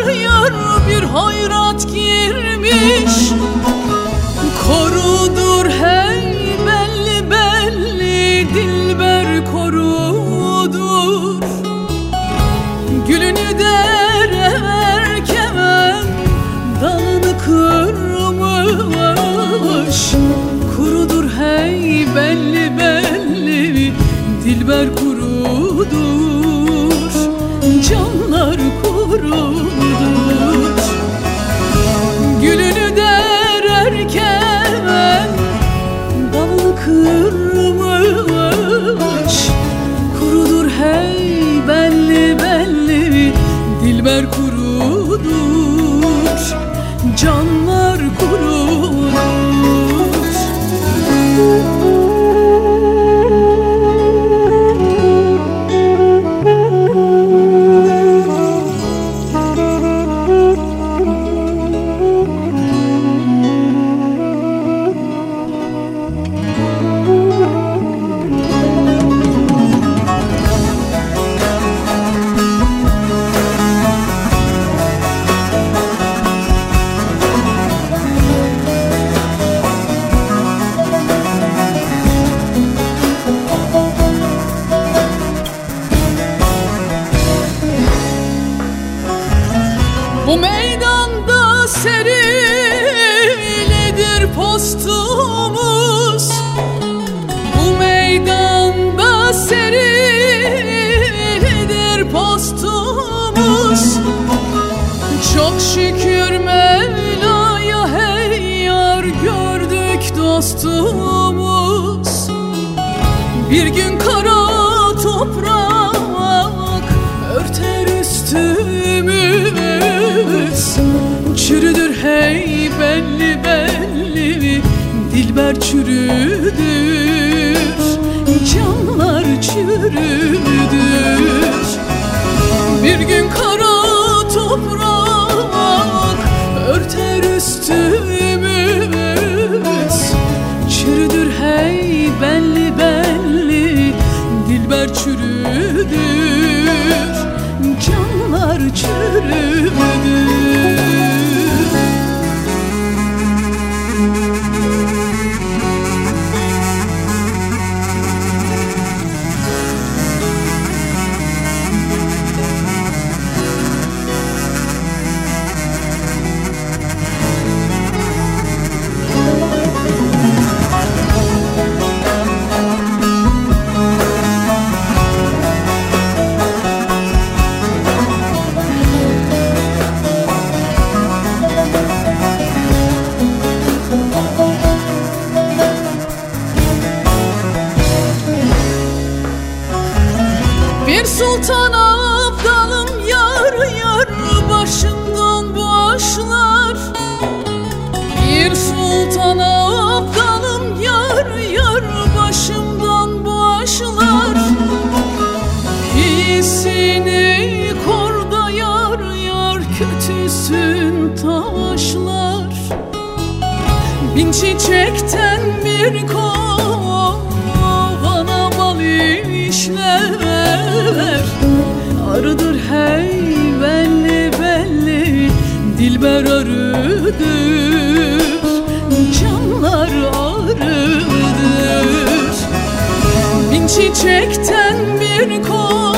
yar bir hayrat girmiş. Korudur hey belli belli dilber korudur. Gülünü dererken dalını kırmış. Kurudur hey belli belli dilber kurudur. Canlar kurudur. Gülünü dererken dalını kırmış. Kurudur hey belli belli dilber kurudur. Canlar kurudur. Bu meydanda serilidir postumuz. Bu meydanda serilidir postumuz. Çok şükür Mevla'ya hey yar gördük dostumuz. Bir gün kara toprak örter üstümüz. Çürüdür hey belli belli dilber çürüdür. Canlar çürüdür. Bir gün kara toprak örter üstümüz. Çürüdür hey belli belli dilber çürüdür. Canlar çürüdür. Bir sultan abdalım yar yar başından başlar. Bir sultan abdalım yar yar başından başlar. İyisini korda yar yar kötüsün taşlar. Bin çiçekten bir kovana bal işler. Arıdır hey belli belli dilber arıdır. Canlar arıdır. Bin çiçekten bir